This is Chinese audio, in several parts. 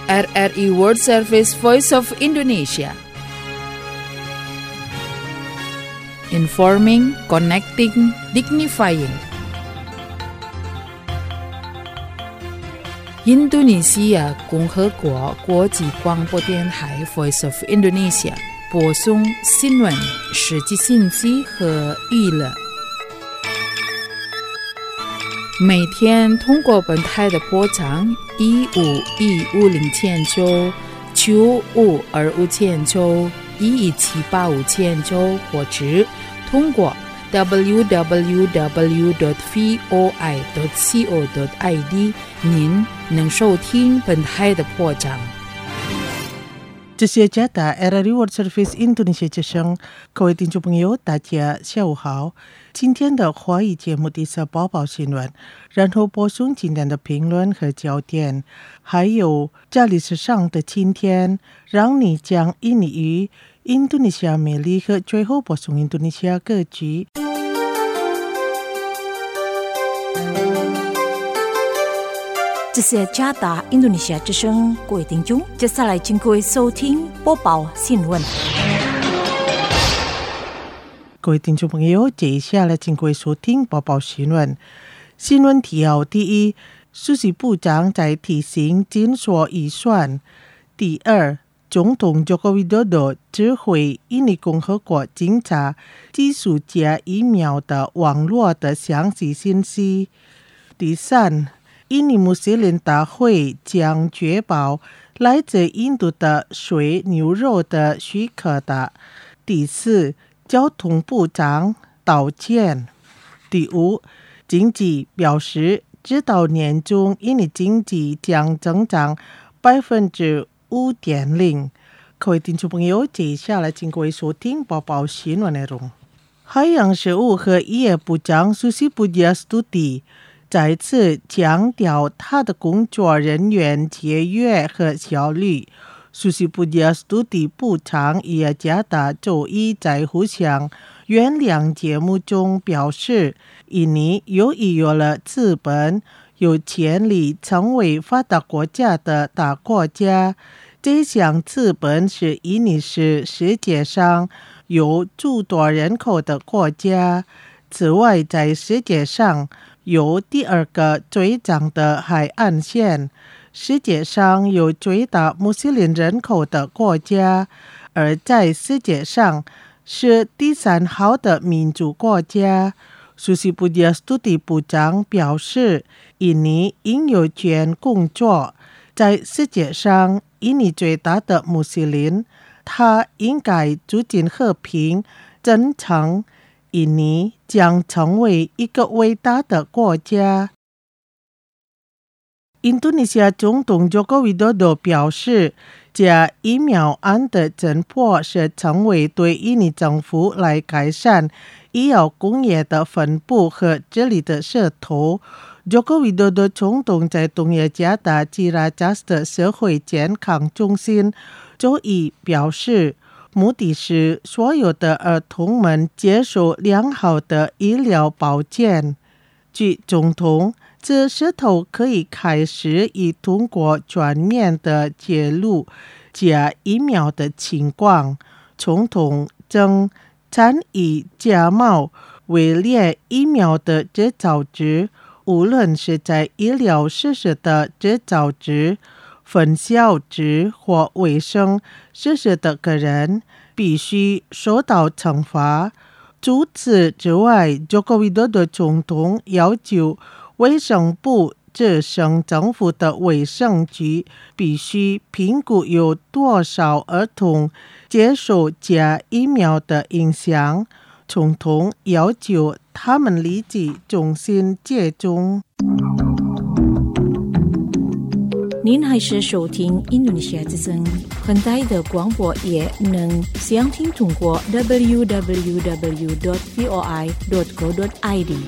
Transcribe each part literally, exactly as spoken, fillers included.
R R I World Service Voice of Indonesia. Informing, connecting, dignifying.印度尼西亚共和国国际广播电台 Voice of Indonesia 播送新闻、实际信息和娱乐。每天通过本台的波长一五一五零千九、九五二五千九、一一七八五千九，或者通过 double-u double-u double-u dot voi dot co dot i d 您能收听本台的波长。 这是加拿大 R R I World Service Indonesia 之声，各位听众朋友，大家下午好。今天的华语节目第三播报新闻，然后播送今天的评论和焦点，还有这里是上的今天，让你讲印尼语、印度尼西亚魅力和最后播送印度尼西亚歌曲。 这是加拿大印度尼西亚之声，各位听众，接下来请各位收听播报新闻。 各位听众朋友，接下来请各位收听播报新闻。新闻提要：第一，书记部长在提醒紧缩预算；第二，总统Joko Widodo指挥印尼共和国警察寄宿家疫苗的网络的详细信息；第三，印尼穆斯林大会将确保来自印度的水牛肉的许可的；第四，交通部长道歉；第五，经济表示，直到年中，印尼经济将增长百分之五点零。各位听众朋友，接下来请各位收听播报新闻内容。海洋事务和渔业部长Susi Pujiastuti再次强调他的工作人员节约和效率。Susi Pujiastuti部长也加达周一在互相原谅节目中表示，印尼由于有了资本，有潜力成为发达国家的大国家。这项资本是印尼是世界上有诸多人口的国家。此外，在世界上有第二个最长的海岸线，世界上有最大穆斯林人口的国家，而在世界上是第三好的民主国家。Susi Pujiastuti部长表示，印尼应有权工作。在世界上，印尼最大的穆斯林，他应该促进和平、真诚。印尼将成为一个伟大的国家。印度尼西亚总统Joko Widodo表示，这疫苗案的侦破是成为对印尼政府来改善医药工业的分布和治理的势头。Joko Widodo 总统在东耶加达吉拉加斯的社会健康中心周一表示，目的是所有的儿童们接受良好的医疗保健。据总统，这势头可以开始以通过全面的揭露假疫苗的情况。总统正参与假冒伪劣疫苗的制造者，无论是在医疗设施的制造者、分销者或卫生设施的个人，必须受到惩罚。除此之外， Joko Widodo 总统要求卫生部这省政府的卫生局必须评估有多少儿童接受假疫苗的影响。总统要求他们立即重新接种。 您还是收听印度尼西亚之声，本台的广播也能详听通过 double-u double-u double-u dot voi dot co dot i d。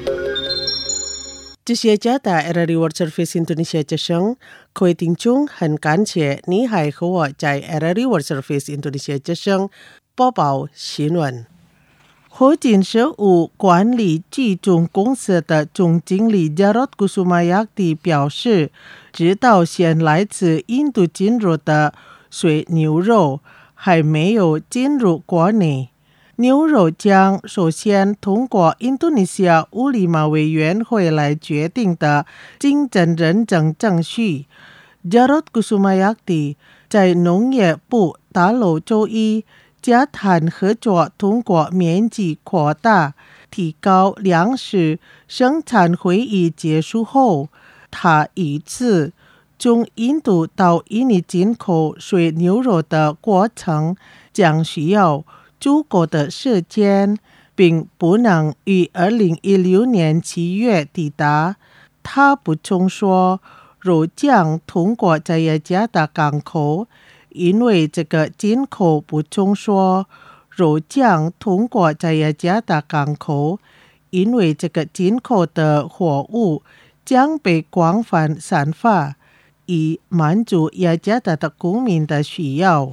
这些加拿大 R R I World Service Indonesia 之声，各位听众，很感谢你还和我在 R R I World Service Indonesia 之声播报新闻。 火箭十五管理集中公司的总经理 Jarod Kusumayakti 表示，直到现来自印度进入的水牛肉还没有进入国内。牛肉将首先通过印度尼西亚乌里马委员会来决定的经证认证程序。Jarod Kusumayakti 在农业部大楼周一加谈合作通过面积扩大提高粮食生产会议结束后，他一次从印度到印尼进口水牛肉的过程将需要足够的时间，并不能于二零一六年七月抵达。他补充说，肉将通过在雅加达港口，因为这个进口补充说，肉将通过在雅加达港口，因为这个进口的货物将被广泛散发，以满足雅加达的公民的需要。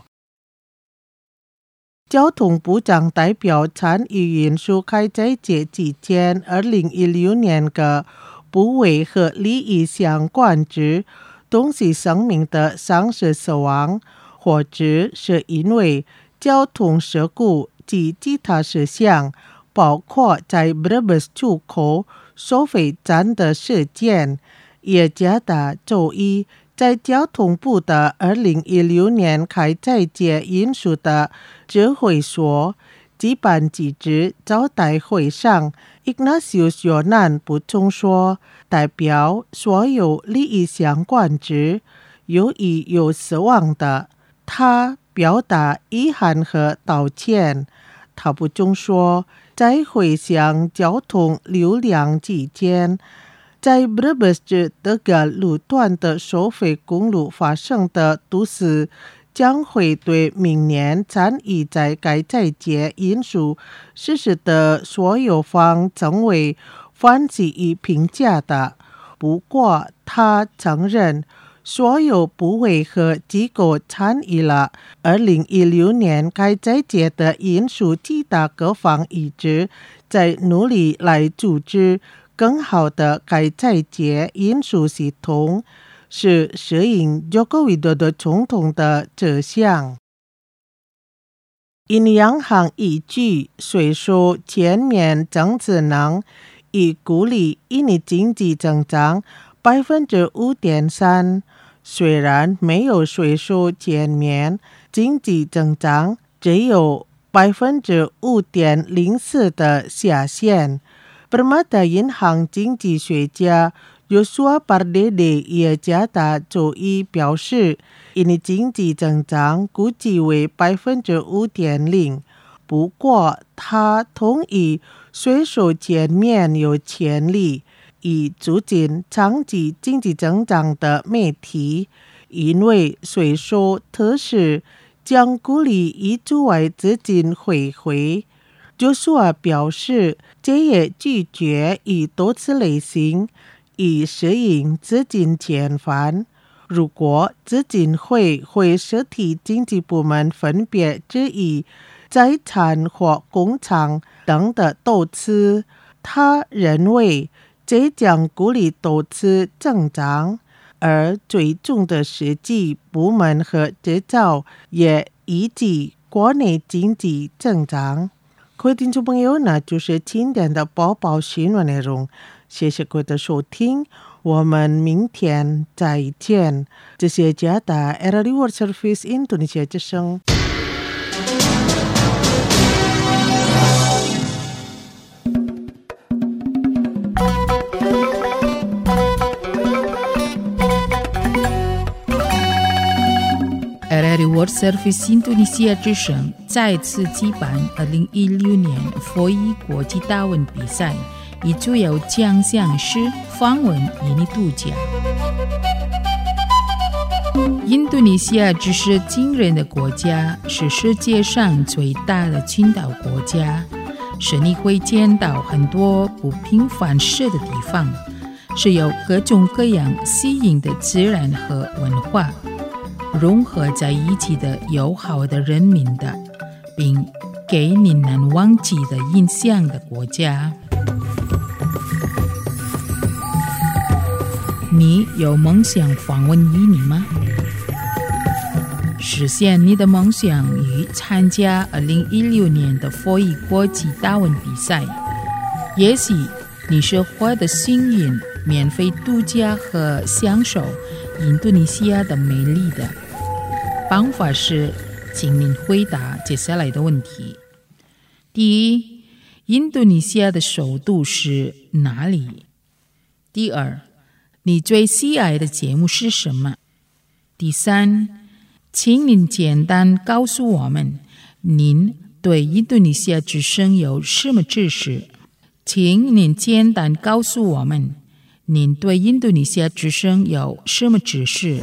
交通部长代表参与运输开斋节期间二零一六年个部位和利益相关之东西生命的丧失死亡，或者是因为交通事故及其他事项，包括在 Brebes 出口收费站的事件。雅加达周一在交通部的二零一六年开斋节运输的指挥所举办记者招待会上， Ignatius Yonan 补充说，代表所有利益相关之有意有死亡的，他表达遗憾和道歉。他补充说，在回乡交通流量期间，在 Brebes 至德格路段的收费公路发生的都市将会对明年参与在该斋节运输实施的所有方成为欢喜与评价的。不过他承认，所有部委和机构参与了二零一六年该斋节的运输其他各方一直在努力来组织更好的该斋节运输系统，是适应Joko Widodo总统的志向。印尼央行依据税收全面增值能以鼓励印尼经济增长百分之五点三，虽然没有税收全面经济增长只有百分之五点零四的下限。Permata 银行经济学家 Joshua Pardede 也加达周一表示，印尼经济增长估计为百分之五点零。不过，他同意税收减免有潜力，以促进长期经济增长的命题，因为税收特使将鼓励以驻外资金回回。Joshua 表示，这也拒绝以多次类型以适应资金减缓。如果资金会会实体经济部门分别质疑财产或工厂等的投资，他认为这将鼓励投资增长，而最终的实际部门和制造也以及国内经济增长。各位听众朋友，那就是今天的播报新闻内容，谢谢各位的收听，我们明天再见。这是加达 R R I World Service Indonesia 之声。 R R I World Service Indonesia 之声再次举办二零一六年非裔国际大文比赛，以主要奖项是访问印尼度假。印度尼西亚只是惊人的国家，是世界上最大的群岛国家，是你会见到很多不平凡事的地方，是有各种各样吸引的自然和文化融合在一起的友好的人民的，并给你难忘记的印象的国家。你有梦想访问印尼吗？实现你的梦想与参加二零一六年的佛语国际达文比赛。也许你是获得幸运免费度假和享受印度尼西亚的美丽的。方法是，请您回答接下来的问题。第一，印度尼西亚的首都是哪里？第二，你最喜爱的节目是什么？第三，请您简单告诉我们，您对印度尼西亚之声有什么知识？请您简单告诉我们，您对印度尼西亚之声有什么知识？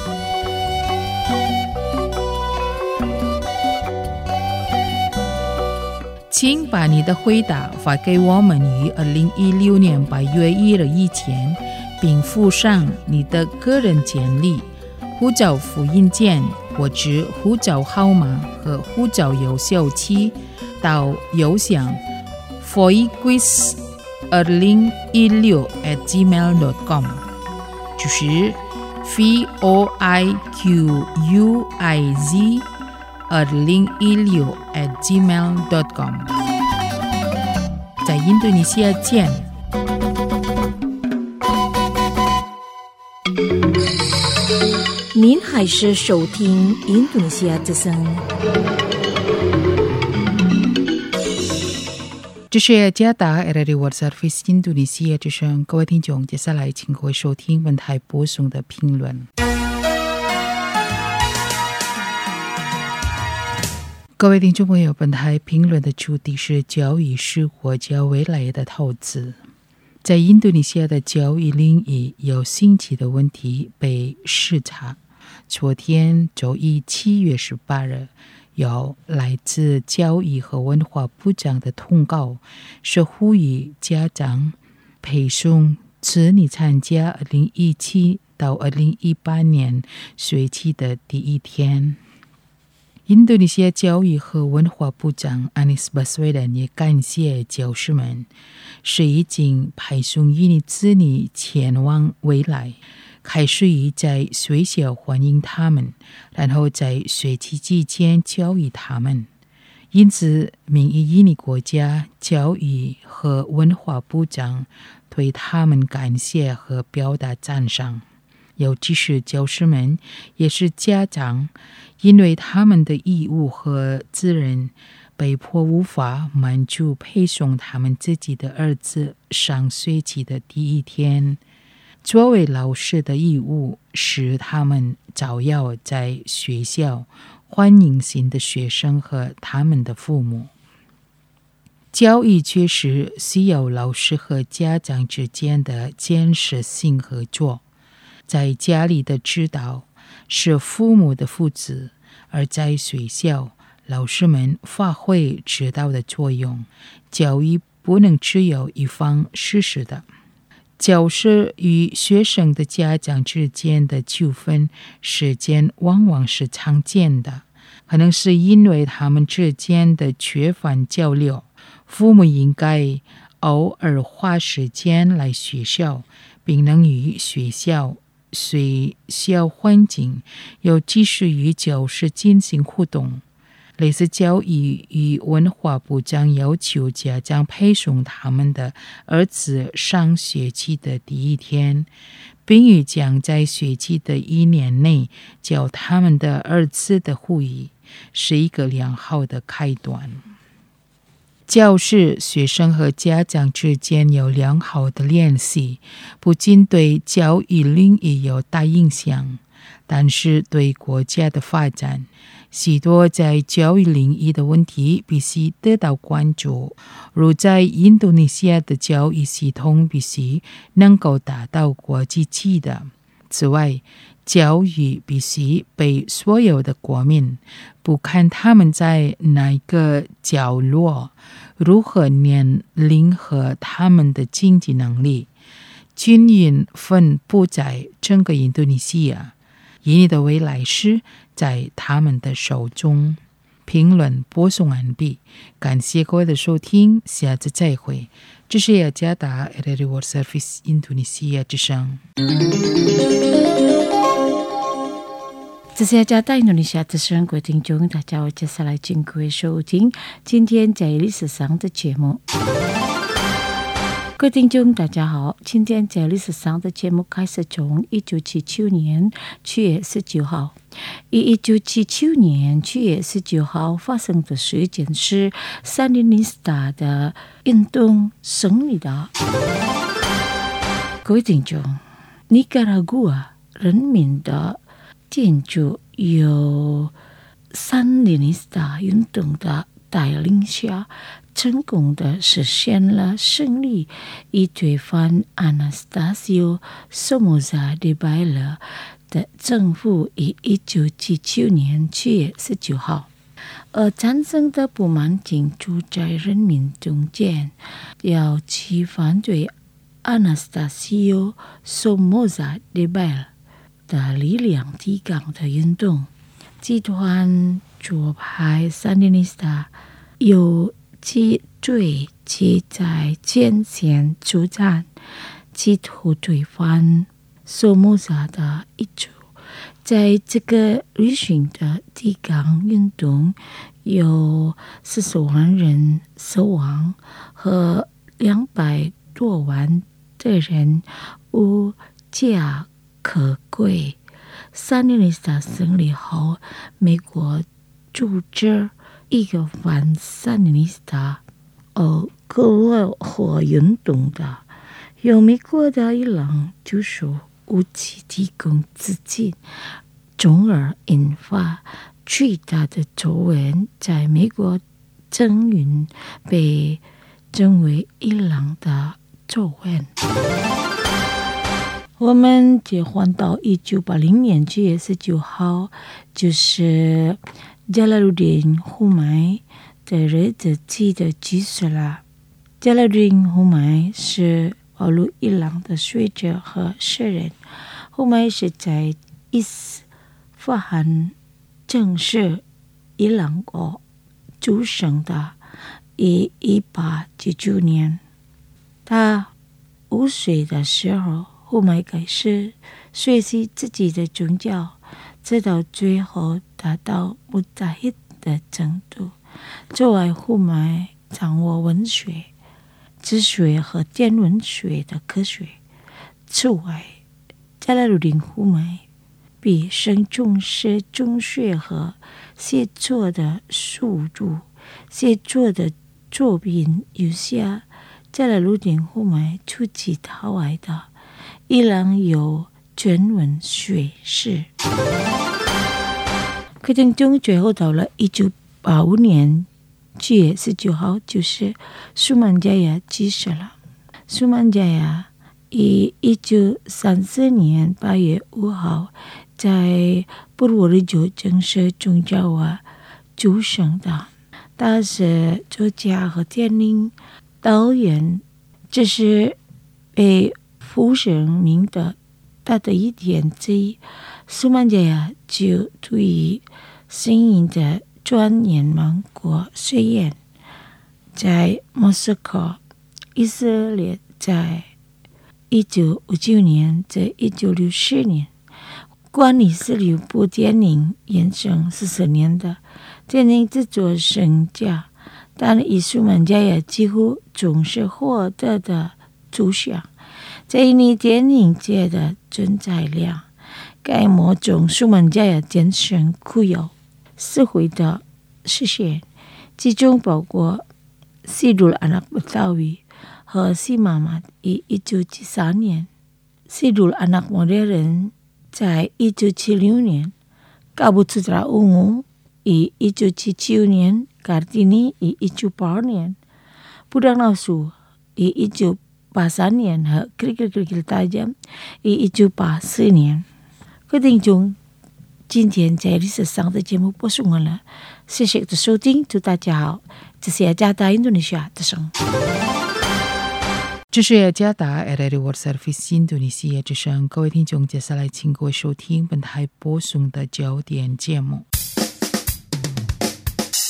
请把你的回答发给我们于二零一六年八月一日以前，并附上你的个人简历、护照复印件或者护照号码和护照有效期到邮箱 voiquiz 二零一六 at gmail dot com， 就是 v o i q u i z 二零一六 at gmail dot com。 在印度尼西亚见。 您还是收听印度尼西亚之声。 这是加达 R R World Service 印度尼西亚之声，各位听众，接下来请各位收听本台播送的评论。各位听众朋友，本台评论的主题是教育是国家未来的投资。在印度尼西亚的教育领域有新奇的问题被视察。昨天周一七月十八日，有来自教育和文化部长的通告，是呼吁家长配送子女参加二零一七到二零一八年学期的第一天。印度尼西亚教育和文化部长 Anies Baswedan 也感谢教师们，是已经派送印尼子女前往未来，开始于在学校欢迎他们，然后在学期之间教育他们。因此，名义印尼国家教育和文化部长对他们感谢和表达赞赏。尤其是教师们，也是家长，因为他们的义务和责任被迫无法满足配送他们自己的儿子上学期的第一天。作为老师的义务是他们照耀在学校欢迎新的学生和他们的父母。教育确实需要老师和家长之间的建设性合作。在家里的指导是父母的负责，而在学校，老师们发挥指导的作用。教育不能只有一方实施的。教师与学生的家长之间的纠纷事件往往是常见的，可能是因为他们之间的缺乏交流。父母应该偶尔花时间来学校，并能与学校学校环境有及时与教师进行互动。类似教育与文化部长要求家长配送他们的儿子上学期的第一天，并与将在学期的一年内教他们的儿子的护语，是一个良好的开端。教师、学生和家长之间有良好的联系，不仅对教育领域有大影响，但是对国家的发展，许多在教育领域的问题必须得到关注，如在印度尼西亚的教育系统必须能够达到国际级的。此外，教育必须被所有的国民，不看他们在哪个角落、如何年龄和他们的经济能力，均匀分布在整个印度尼西亚。印尼的未来是在他们的手中。 评论播送完毕，感谢各位的收听，下次再会。这是雅加达 Radio World Service 印度尼西亚之声。 这是雅加达印度尼西亚之声，各位听众大家好，接下来请各位收听今天在历史上的节目。各位听众大家好，今天在历史上的节目开始从一九七九年七月十九号。一九七九年七月十九号发生的事件是三林尼斯塔的运动胜利的。各位听众，尼加拉瓜人民的建筑由三林尼斯塔运动的带领下，成功的实现了胜利，以推翻阿纳斯塔西奥·索莫扎·德拜勒的政府于一九七九年七月十九号，而产生的不满竟住在人民中间，要其反对阿纳斯塔西奥·索莫扎·德拜勒的力量抵抗的运动。集团左派三林尼斯塔有其对其在前线作战，企图推翻索莫扎的遗嘱。在这个旅行的抵抗运动，有四十万人死亡和两百多万的人无家可归。三林尼斯塔胜利后，美国组织一个反三林尼斯塔而克勒火运动的，由美国的伊朗就说武器提供资金，从而引发巨大的皱纹，在美国政运被称为伊朗的皱纹。我们切换到一九八零年七月十九号，就是加拉鲁丁·胡麦的日子记的记事了。加拉鲁丁·胡麦是保路伊朗的学者和诗人。胡麦是在伊斯法罕正是伊朗国出生的，于一八九九年。他五岁的时候，胡麦开始学习自己的宗教，直到最后达到穆扎希的程度。作为胡麦掌握文学、哲学和天文学的科学。此外，加拉鲁丁·胡麦毕生重视中学和写作的速度，写作的作品有些加拉鲁丁·胡麦出其他外的伊朗有全文学史。课程中最后到了一九八五年七月十九号，就是苏曼加亚去世了。苏曼加亚于一九三四年八月五号在布鲁里州正式宗教瓦出生的。他是作家和电影导演，这是被负盛名的他的一点之一。苏曼加亚就对于声音的钻研芒果实验，在莫斯科，以色列，在一九五九年，在一九六四年，关于十六部电影延伸四十年的电影制作身价，但以苏曼加亚几乎总是获得的主项。在印尼电影界的存在量，该某种苏曼加亚精神具有社会的实现，其中包括西鲁阿纳布达维和西妈妈于一九七三年，西鲁阿纳莫德人在一九七六年，卡布苏特拉乌姆于一九七九年，卡蒂尼于一九八二年，布达纳苏于一九八三年和克里克克克大江于一九八四年。各位听众，今天在历史上的节目播送完了，谢谢的收听，祝大家好，这是雅加达印度尼西亚之声。 这是雅加达 Radio World Service 印度尼西亚之声，各位听众，接下来请各位收听本台播送的焦点节目。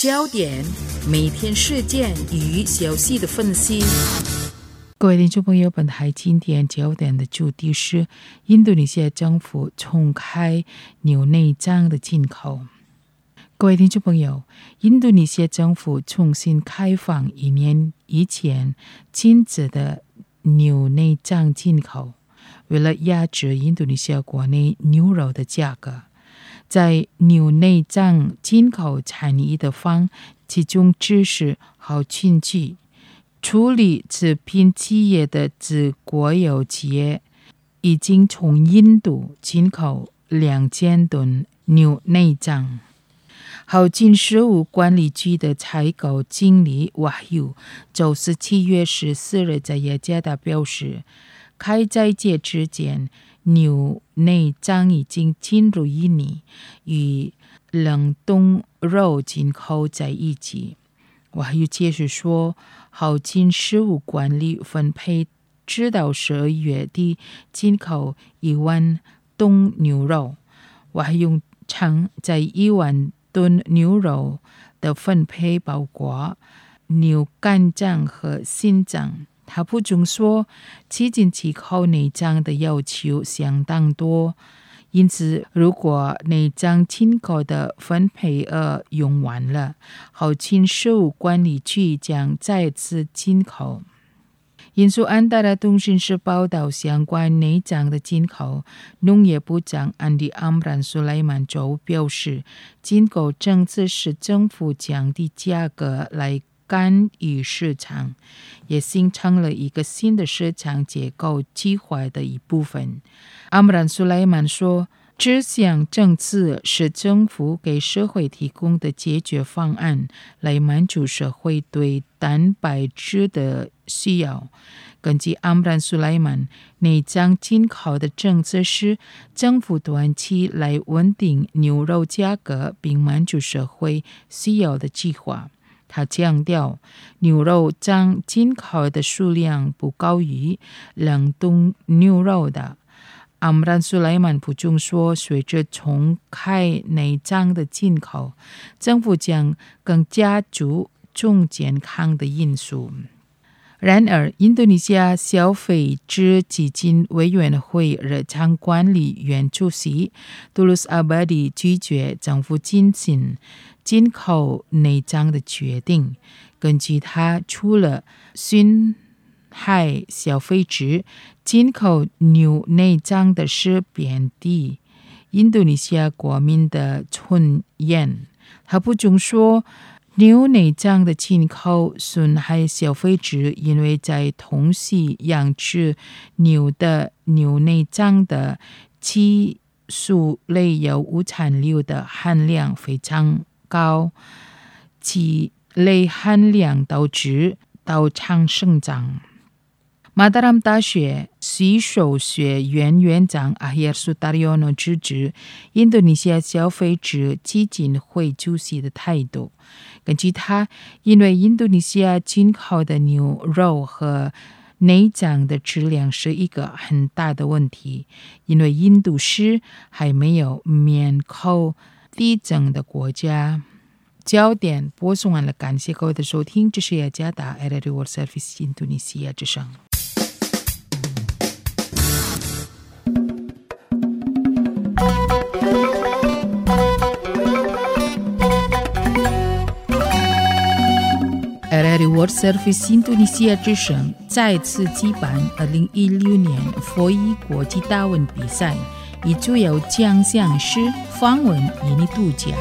焦点，每天事件与消息的分析。 各位听众朋友，本台今天焦点的主题是印度尼西亚政府重开牛内脏的进口。各位听众朋友，印度尼西亚政府重新开放一年以前禁止的牛内脏进口，为了压制印度尼西亚国内牛肉的价格，在牛内脏进口产业的方集中支持和经济处理制品企业的子国有企业已经从印度进口两千吨牛内脏。好进事务管理局的采购经理瓦尤周四七月十四日在雅加达表示，开斋节之前，牛内脏已经进入印尼，与冷冻肉进口在一起。瓦尤解释说，好进事务管理分配直到十二月底进口一万吨牛肉。瓦尤称，在一万吨牛肉的分配包括牛肝脏和心脏。他补充说，期间进口内脏的要求相当多，因此如果内脏进口的分配额用完了，后勤事务管理局将再次进口。印度安达拉通讯社报道，相关内脏的进口，农业部长安迪阿姆兰苏莱曼周表示，进口政策是政府降低价格来干预市场，也形成了一个新的市场结构计划的一部分。阿姆兰苏莱曼说，这项政策是政府给社会提供的解决方案，来满足社会对蛋白质的需要。根据阿姆兰苏莱曼，内脏进口的政策是政府短期来稳定牛肉价格并满足社会需要的计划。他强调，牛肉脏进口的数量不高于冷冻牛肉的。阿姆兰苏莱曼补充说，随着重开内脏的进口，政府将更加注重健康的因素。然而，印度尼西亚消费者基金委员会日常管理员主席杜鲁斯阿巴迪拒绝政府进行进口内脏的决定。根据他，除了损害消费者，进口牛内脏的是贬低印度尼西亚国民的尊严。他补充说，牛内脏的进口损害消费者，因为在同时养殖牛的牛内脏的激素类药物残留的含量非常高，其类含量导致刀肠生长。马达拉姆大学吸收学院院长阿希尔苏达里奥诺支持印度尼西亚消费者基金会主席的态度。根据他，因为印度尼西亚进口的牛肉和内脏的质量是一个很大的问题，因为印度是还没有面口递增的国家。焦点播送完了，感谢各位的收听，这是雅加达 R R World Service 印度尼西亚之声。R R World Service 印度尼西亚之声再次举办二零一六年佛裔国际达文比赛，以主要奖项是访问印尼度假。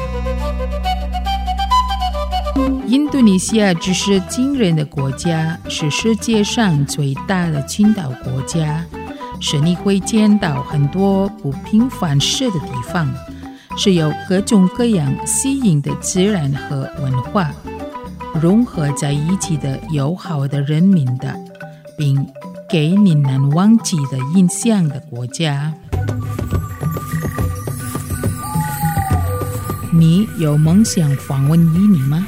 印度尼西亚只是惊人的国家，是世界上最大的群岛国家，是你会见到很多不平凡事的地方，是有各种各样吸引的自然和文化融合在一起的友好的人民的，并给你难忘记的印象的国家。你有梦想访问印尼吗？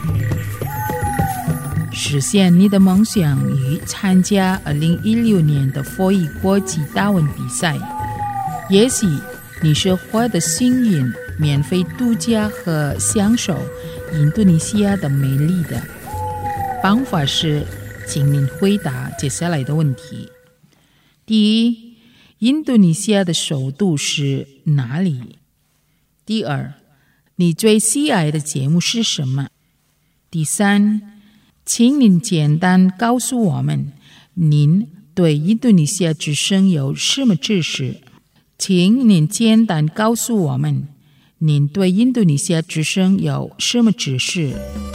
实现你的梦想与参加二零一六年的佛裔国际达文比赛。也许你是获得幸运免费度假和享受印度尼西亚的美丽的方法是，请您回答接下来的问题。第一，印度尼西亚的首都是哪里？第二，你最喜爱的节目是什么？第三，请您简单告诉我们，您对印度尼西亚之声有什么知识？请您简单告诉我们，您对印度尼西亚之声有什么知识？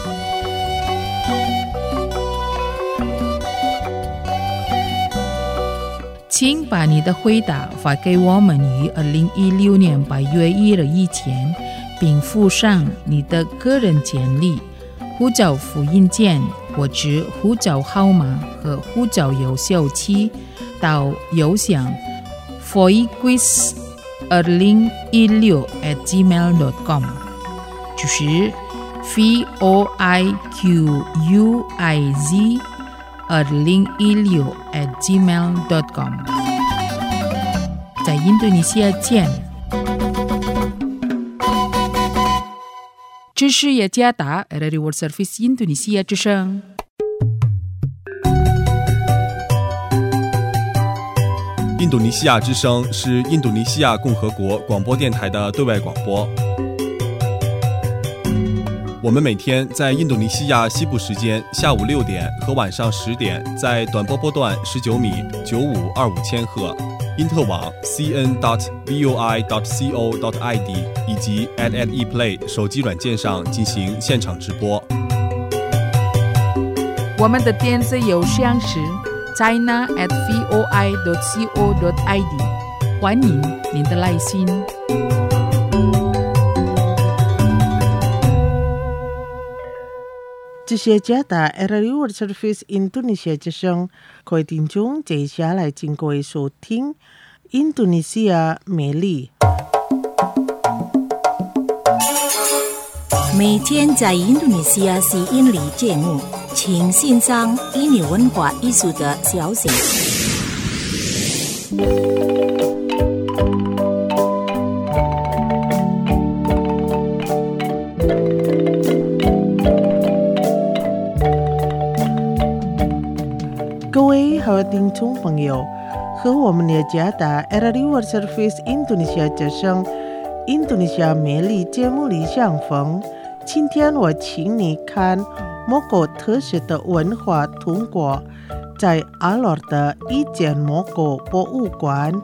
请把你的回答发给我们于二零一六年八月一日以前，并附上你的个人简历、护照复印件或者护照号码和护照有效期到邮箱 voiquiz 二零一六 at gmail dot com， 就是 v o i q u i z 二零一六 at gmail dot com。 在印度尼西亚见。这是雅加达 R World Service 印度尼西亚之声。 印度尼西亚之声是印度尼西亚共和国广播电台的对外广播。我们每天在印度尼西亚西部时间下午六点和晚上十点，在短波波段十九米九五二五千赫、因特网 c n dot voi dot co dot i d 以及 at at ePlay 手机软件上进行现场直播。 我们的电子邮箱是 china at voi dot co dot i d， 欢迎您的来信。 这是加达 R World Service 印度尼西亚之声，各位听众，接下来请各位收听印度尼西亚美丽。 每天在印度尼西亚吸引力节目，请欣赏印尼文化艺术的消息。 各位好听众朋友，和我们的加达 R World Service 印度尼西亚之声印度尼西亚美丽节目里相逢。今天我请你看莫狗特色的文化通过在阿罗的一间莫狗博物馆。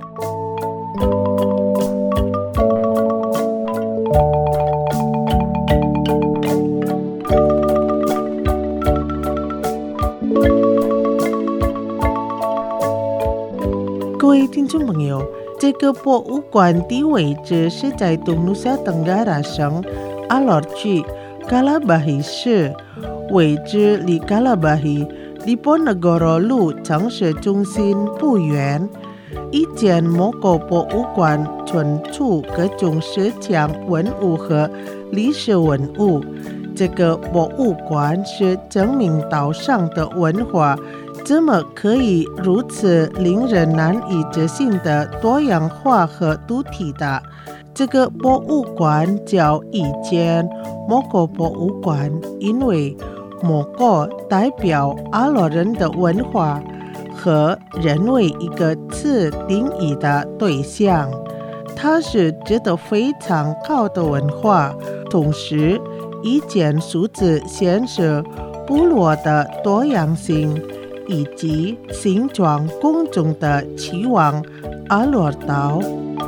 各位听众朋友，这个博物馆的位置是在东努沙登嘎拉省阿罗区嘎拉巴希市，位置离嘎拉巴希离波纳戈罗路城市中心不远。一间莫狗博物馆存储各种石墙文物和历史文物。这个博物馆是证明岛上的文化怎么可以如此令人难以置信的多样化和独特的。这个博物馆叫一间莫狗博物馆，因为莫狗代表阿罗人的文化和人为一个词定义的对象，它是值得非常高的文化。同时，一间数字显示部落的多样性以及形状公众的期望阿罗岛。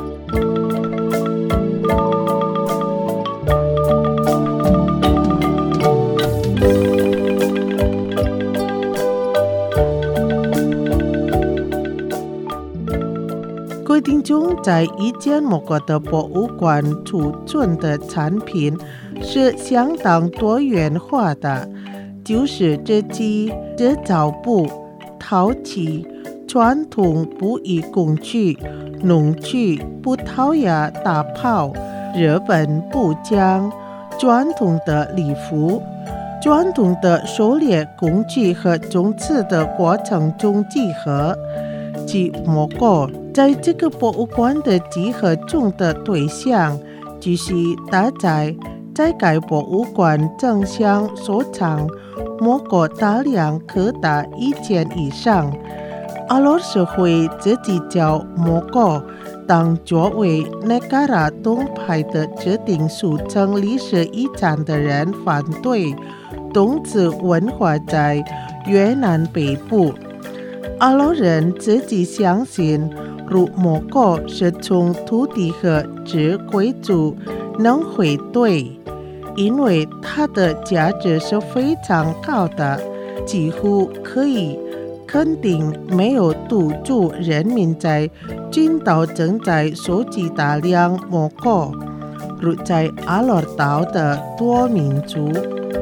各位听众，在一间莫狗的博物馆储存的产品是相当多元化的，就是织机、织造布、陶器、传统布艺工具、农具、葡萄牙大炮、日本布匠、传统的礼服、传统的狩猎工具和种植的过程中集合。即莫狗在这个博物馆的集合中的对象，就是搭载在该博物馆正向收藏莫过大量可达一千以上阿罗社会自己叫莫过当作为内加拉东派的指定俗称历史遗产的人反对东子文化在越南北部。阿罗人自己相信如莫过是从土地和之贵族能回对，因为它的价值是非常高的，几乎可以肯定没有土著人民在军岛正在收集大量莫过，如在阿罗岛的多民族。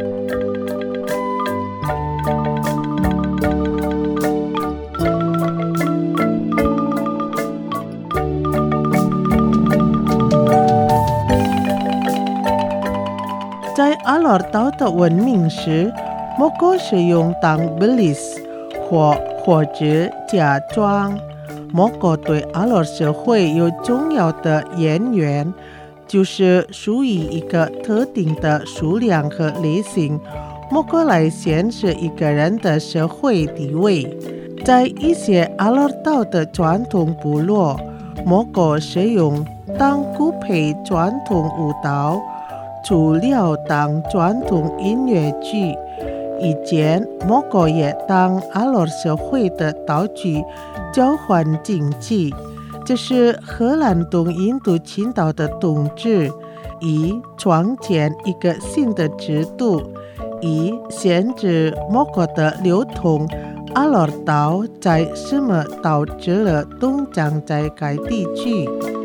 在阿罗岛的文明时，莫过是用当 belis 或或者假装。莫过对阿罗社会有重要的渊源，就是属于一个特定的数量和类型，莫过来显示一个人的社会地位。在一些阿罗岛的传统部落，莫过使用当鼓配传统舞蹈，除了当传统音乐剧，以前莫过也当阿罗社会的道具交换经济。这是荷兰东印度群岛的统治，以创建一个新的制度，以限制莫过的流通。阿罗岛在什么导致了东张在该地区？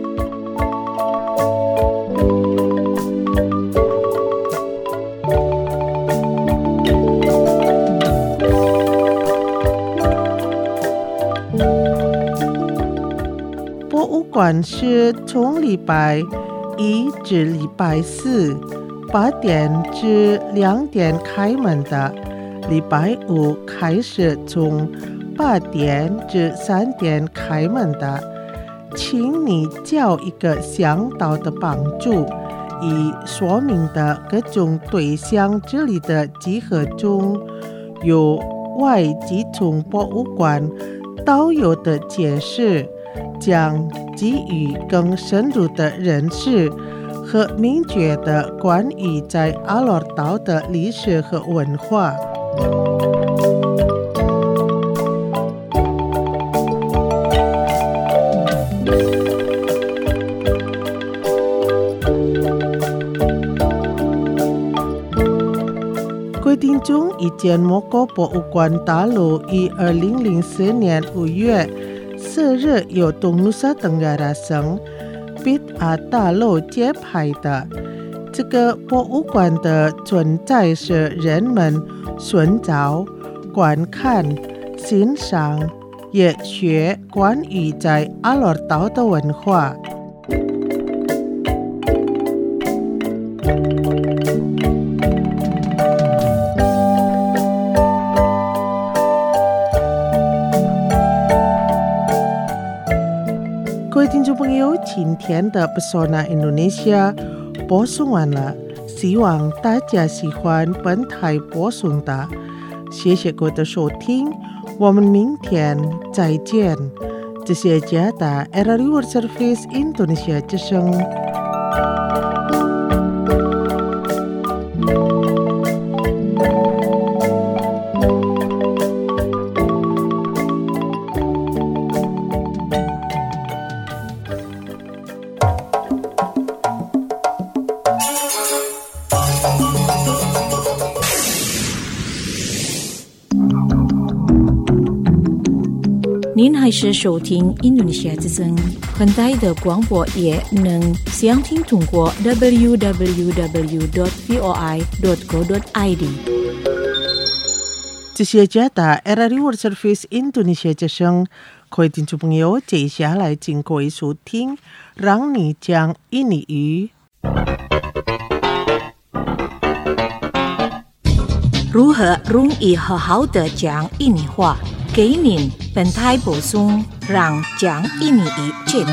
博物馆是从礼拜一至礼拜四八点至两点开门的，礼拜五开始从八点至三点开门的。请你叫一个向导的帮助，以说明的各种对象之里的集合中，有外籍从博物馆导游的解释，将给予更深入的认识和明确的关于在阿罗岛的历史和文化。各位听众，一间莫过博物馆大楼于二零零四年五月四日由东努沙登嘎拉省比阿大楼揭牌的。这个博物馆的存在是人们寻找、观看、欣赏、也学关于在阿罗岛的文化。各位听众朋友，今天的 Pesona Indonesia 播送完了，希望大家喜欢本台播送的，谢谢各位的收听，我们明天再见。这是加的 R R I World Service Indonesia 之声。 您还是收听印度尼西亚之声，很大的广播也能详听通过 double-u double-u double-u dot v o i dot co dot i d。 这是加的 R R I World Service Indonesia 之声，各位听众朋友，接下来请各位收听让你讲印尼语。 如何容易好好的讲印尼话？给您本台播送让讲印尼语节目。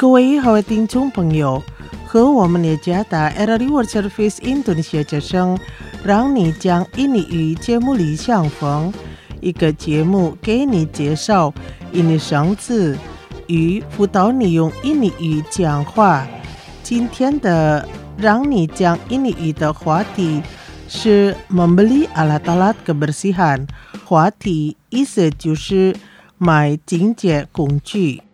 各位好的听众朋友，和我们的家打 R R I World Service Indonesia 之声，让你将印尼语节目里相逢。一个节目给你介绍印尼生字与辅导你用印尼语讲话。今天的让你讲印尼语的话题是 membeli alat-alat kebersihan， 话题意思就是买清洁工具。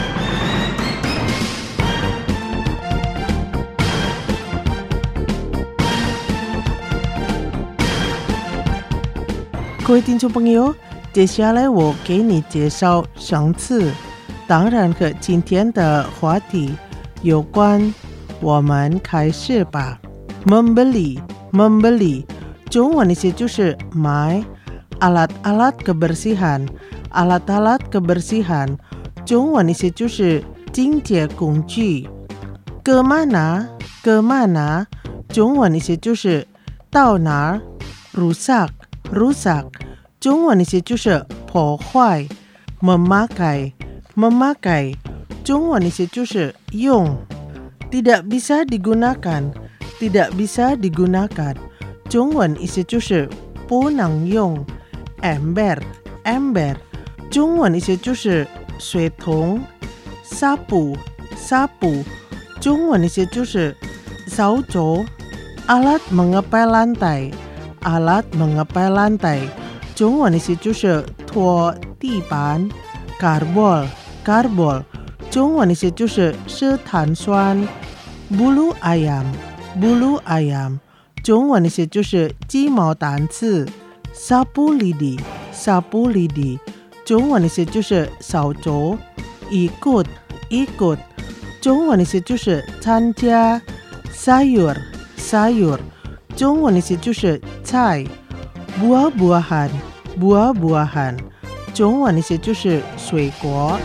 各位听众朋友，接下来我给你介绍生字，当然和今天的话题有关。我们开始吧。membeli membeli 中文意思就是买 alat-alat kebersihan alat-alat kebersihan 中文意思就是清洁工具。ke mana ke mana 中文意思就是到哪儿。rusak rusak 中文意思就是破坏。memakai memakai 中文意思就是用。tidak bisa digunakan tidak bisa digunakan 中文意思就是不能用。ember ember 中文意思就是水桶。sapu sapu 中文意思就是扫帚。alat mengepel lantai alat mengepel lantai 中文意思就是拖地板。karbol karbol 中文意思就是是碳酸。bulu ayam bulu ayam 中文意思就是鸡毛掸子。sapu lidi sapu lidi 中文意思就是扫帚。ikut ikut 中文意思就是参加。sayur sayur 中文意思就是菜。buah-buahan buah-buahan 中文意思就是水果。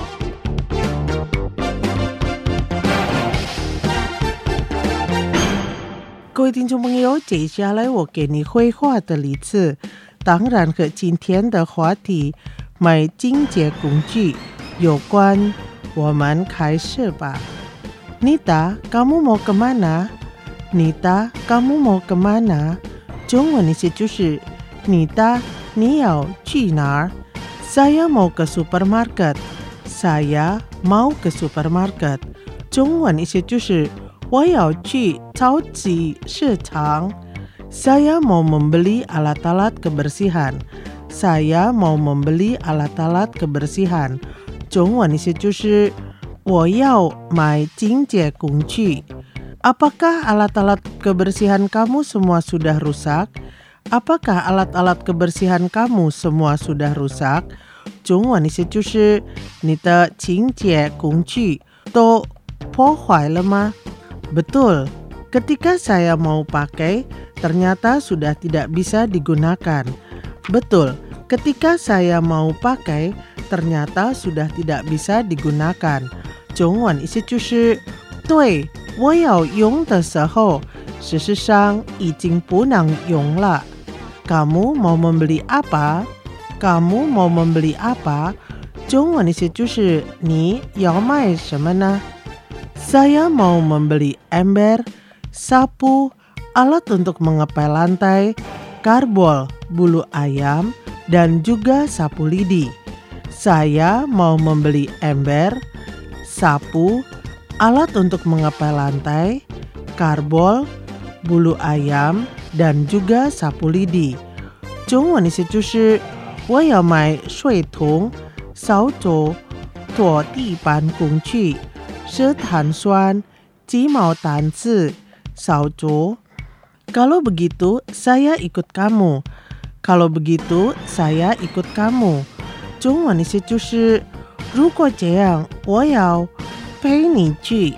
各位听众朋友，接下来我给你绘画的例子，当然和今天的话题买清洁工具有关。我们开始吧。Nita, kamu mau kemana? Nita, kamu mau kemana? 中文意思就是 Nita, 你要去哪儿？ Saya mau ke supermarket. Saya mau ke supermarket. 中文意思就是我要去超级市场。 Saya mau membeli alat-alat kebersihan. Saya mau membeli alat-alat kebersihan. 中文意思就是我要买清洁工具。 Apakah alat-alat kebersihan kamu semua sudah rusak? Apakah alat-alat kebersihan kamu semua sudah rusak? 中文意思就是你的清洁工具都破坏了吗？ Betul, ketika saya mau pakai, ternyata sudah tidak bisa digunakan. Betul, ketika saya mau pakai, ternyata sudah tidak bisa digunakan. 中文意思就是对，我要用的时候，事实上已经不能用了。 Kamu mau membeli apa? Kamu mau membeli apa? 中文意思就是你要买什么呢？ Saya mau membeli ember, sapu, alat untuk mengepel lantai, karbol, bulu ayam, dan juga sapu lidi. Saya mau membeli ember, sapu, alat untuk mengepel lantai, karbol, bulu ayam, dan juga sapu lidi. 中文意思就是我要买水桶、扫帚、拖地板工具。 是碳酸、鸡毛掸子、扫帚。 Kalau begitu, saya ikut kamu. Kalau begitu, saya ikut kamu. 中文意思就是如果这样，我要陪你去。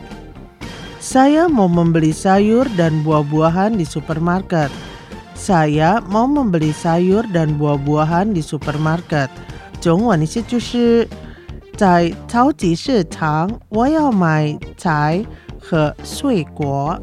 Saya mau membeli sayur dan buah-buahan di supermarket. Saya mau membeli sayur dan buah-buahan di supermarket. 中文意思就是在超级市场，我要买菜和水果。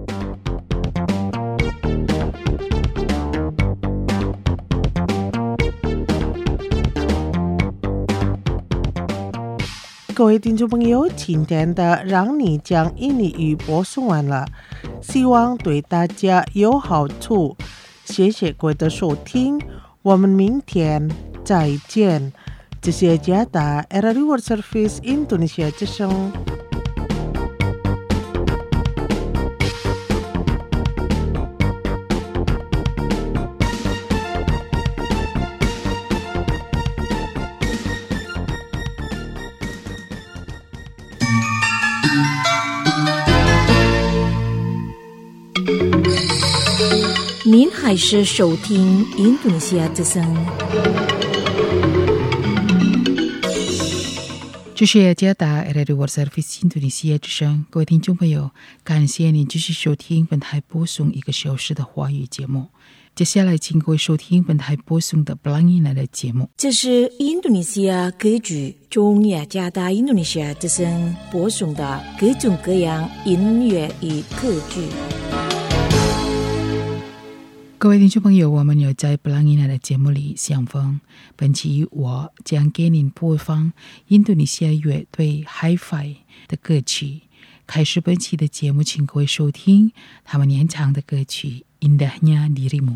各各位听众朋友，今天的让你讲印尼语播送完了，希望对大家有好处。谢谢各位的收听，我们明天再见。这是加达 R R I World Service Indonesia 之声。 您还是收听印度尼西亚之声。 这是加达 R R I World Service 印度尼西亚之声，各位听众朋友，感谢您继续收听本台播送一个小时的华语节目。接下来，请各位收听本台播送的布朗印来的节目。 这是印度尼西亚歌剧中雅加达印度尼西亚之声播送的各种各样音乐与歌剧。 各位听众朋友，我们有在布朗印来的节目里相逢。本期我将给您播放印度尼西亚乐队 Hi-Fi 的歌曲。开始本期的节目，请各位收听他们演唱的歌曲 Indahnya Dirimu。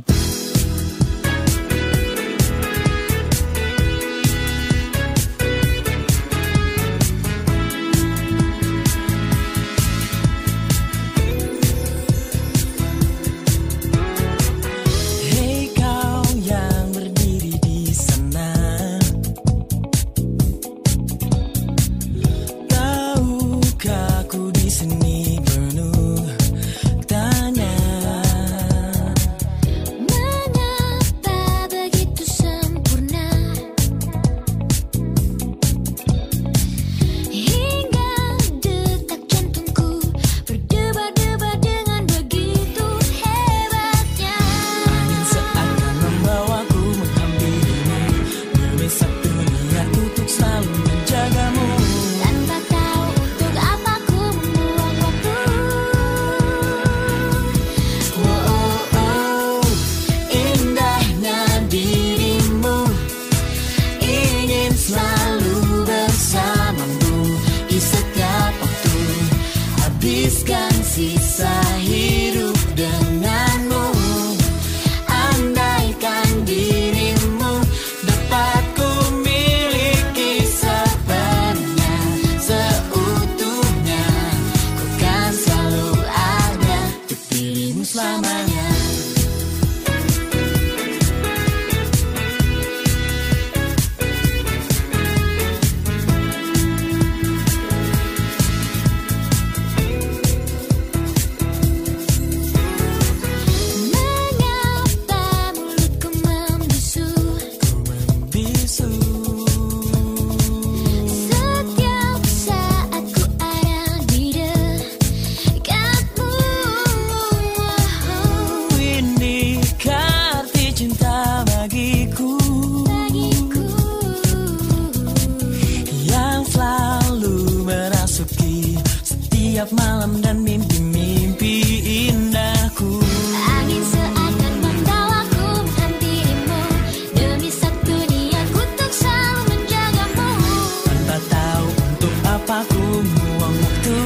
Malam dan mimpi-mimpi indahku. Angin seakan membawaku menghampirimu. Demi satu niat ku untuk selalu menjagamu. Tanpa tahu untuk apa ku buang waktu.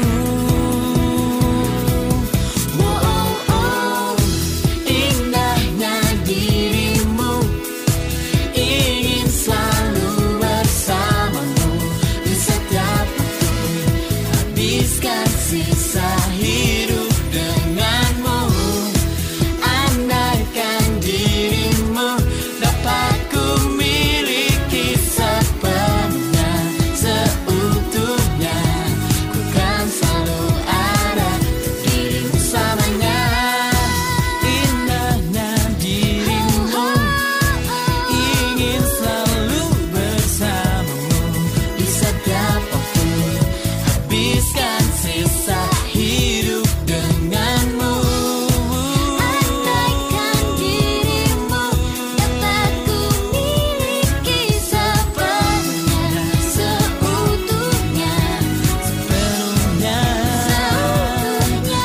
Oh, oh, oh, indahnya dirimu. Ingin selalu bersamamu di setiap waktu. Habiskan sisa hidup denganmu. Andaikan dirimu dapat ku miliki sepenuhnya, seutuhnya, ku kan selalu ada untuk dirimu selamanya. Indahnya dirimu, ingin selalu bersamamu di setiap waktu. Habiskan sisa hidup denganmu. Andaikan dirimu dapat ku miliki sepenuhnya, seutuhnya, sepenuhnya, seutuhnya,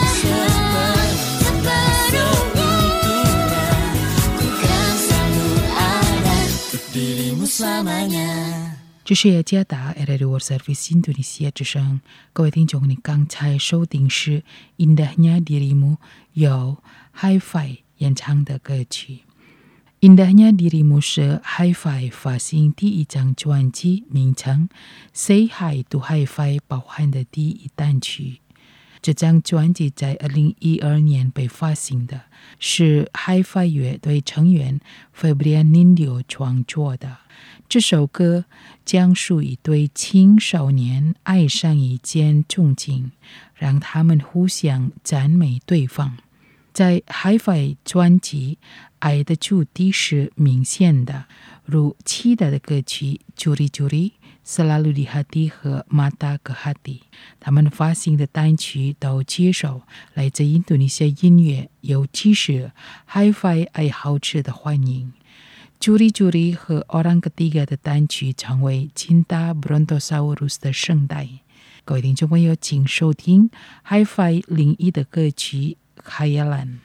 sepenuhnya, ku kan selalu ada untuk dirimu selamanya. 这是雅加达 R R O Service Indonesia 之声，各位听众，你刚才收听是 Indahnya Dirimu 由 Hi-Fi 演唱的歌曲。Indahnya Dirimu 是 Hi-Fi 发行第一张专辑，名称 Say Hi to Hi-Fi 包含的第一单曲。这张专辑在二零一二年被发行的，是 Hi-Fi 乐队成员 Fabian Nindyo 创作的。这首歌讲述一对青少年爱上一见钟情，让他们互相赞美对方。在 Hi-Fi 专辑，爱的主题是明显的，如其他的歌曲 Curi Curi、Selalu di Hati 和 Mata ke Hati。他们发行的单曲都接受来自印度尼西亚音乐，尤其是 Hi-Fi 爱好者的欢迎。Curi Curi 和 Orang Ketiga 的单曲成为 Cinta Brontosaurus 的声带。各位听众朋友，请收听 Hi-Fi 另一的歌曲 Khayalan。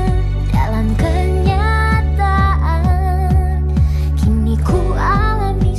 Dalam kenyataan, kini ku alami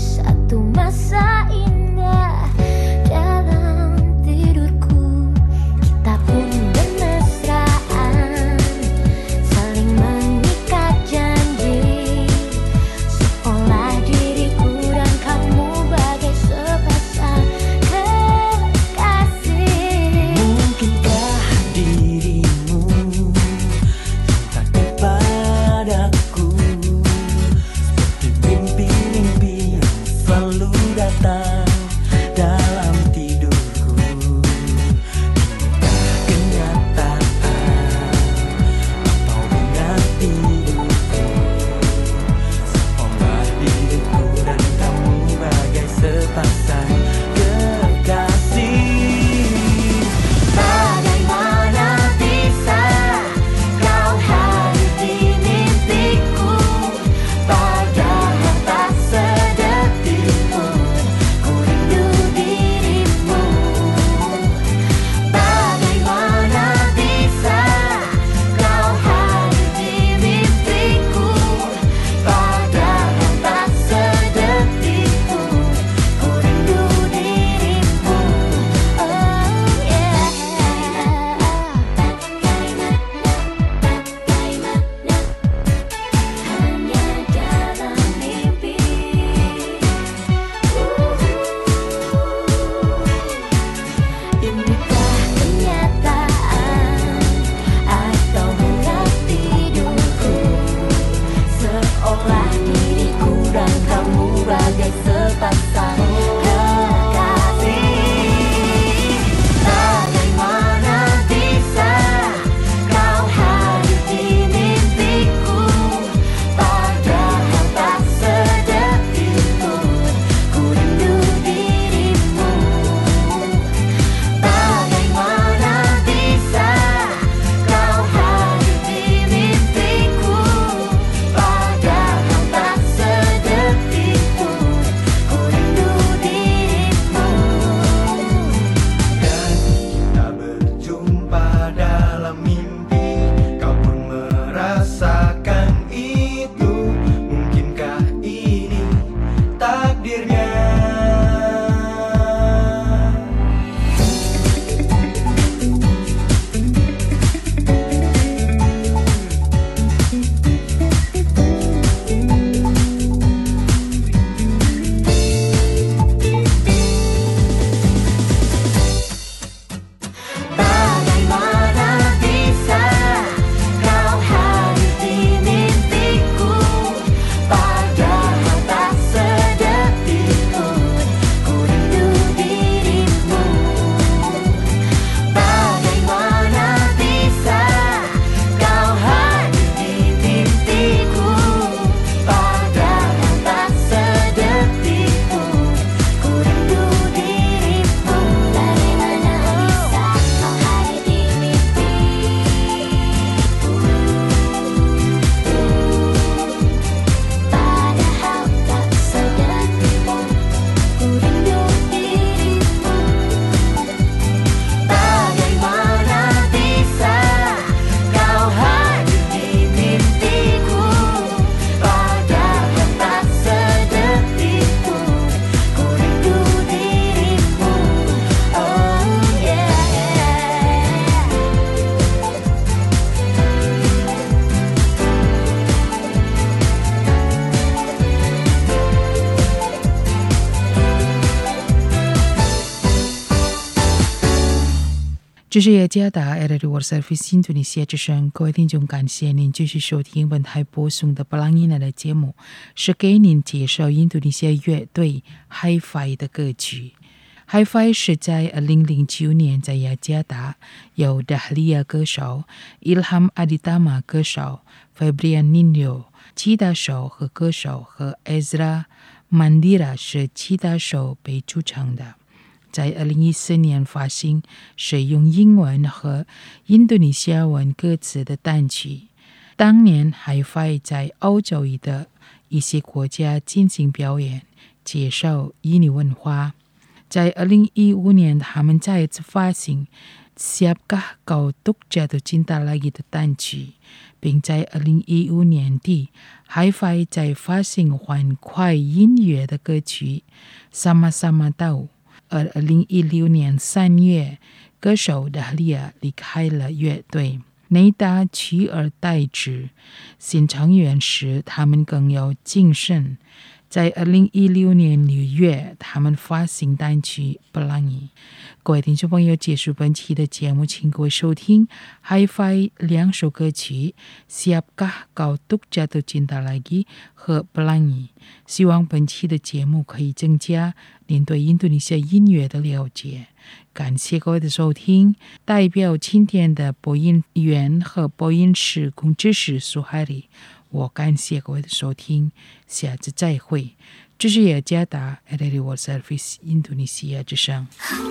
这是雅加达 R T World Service 印度尼西亚之声，各位听众，感谢您继续收听本台播送的布朗伊娜的节目，是给您介绍印度尼西亚乐队 Hi-Fi 的歌曲。Hi-Fi 是在二零零九年在雅加达由 Dahlia 歌手、Ilham Aditama 歌手、Fabian Nino 吉他手和歌手和 Ezra Mandira 是吉他手被组成的。在二零一四年发行，是用英文和印度尼西亚文歌词的单曲。当年 Hi-Fi 在欧洲的一些国家进行表演，介绍印尼文化。在二零一五年，他们再一次发行 Siapkah Kau Untuk Jatuh Cinta Lagi 的单曲，并在二零一五年底 Hi-Fi 在发行欢快音乐的歌曲 Sama-Sama Tahu。而二零一六年三月，歌手 Dahlia 离开了乐队，内达取而代之。新成员时，他们更有精神。在二零一六年六月，他们发行单曲《Pelangi》。各位听众朋友，结束本期的节目，请各位收听 Hi-Fi 两首歌曲 Siapkah Kau Untuk Jatuh Cinta Lagi 和 Pelangi。希望本期的节目可以增加您对印度尼西亚音乐的了解。感谢各位的收听，代表今天的播音员和播音室工知识苏海里，我感谢各位的收听，下次再会。这是雅加达 R T World Service 印度尼西亚之声。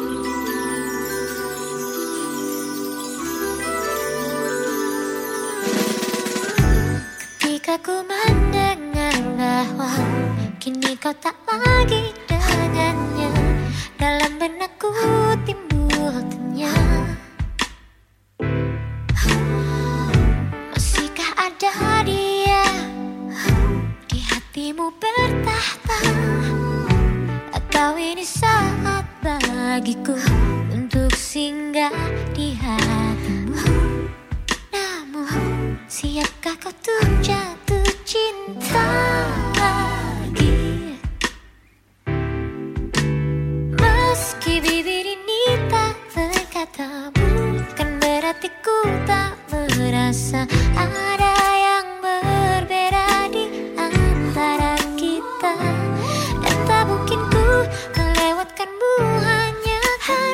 Ketika ku mendengar bahwa kini kau tak lagi dengannya, dalam benakku timbul tanya, masihkah ada dia di hatimu bertahta, atau ini saat bagiku untuk singgah di hatimu. Namun siapkah kau tuh jatuh cinta lagi? Meski bibir ini tak berkata, bukan berarti ku tak merasa ada yang berbeda di antara kita. Dan tak mungkin ku melewatkanmu hanya karena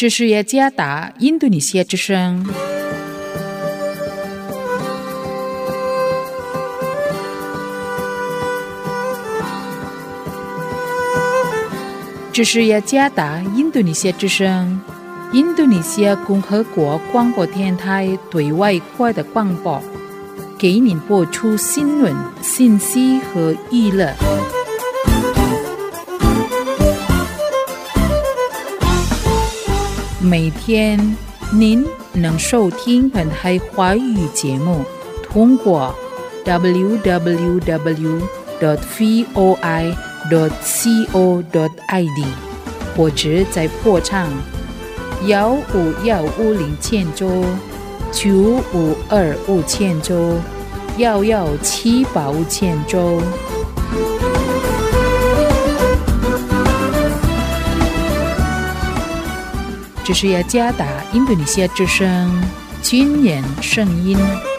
这是雅加达印度尼西亚之声。这是雅加达印度尼西亚之声，印度尼西亚共和国广播电台对外扩的广播，给您播出新闻、信息和娱乐。每天您能收听本台华语节目，通过 double-u double-u double-u dot v o i dot co dot i d 或者在波长幺五幺五零千九九五二五千九幺幺七八五千九。这是雅加达印度尼西亚之声，军人声音。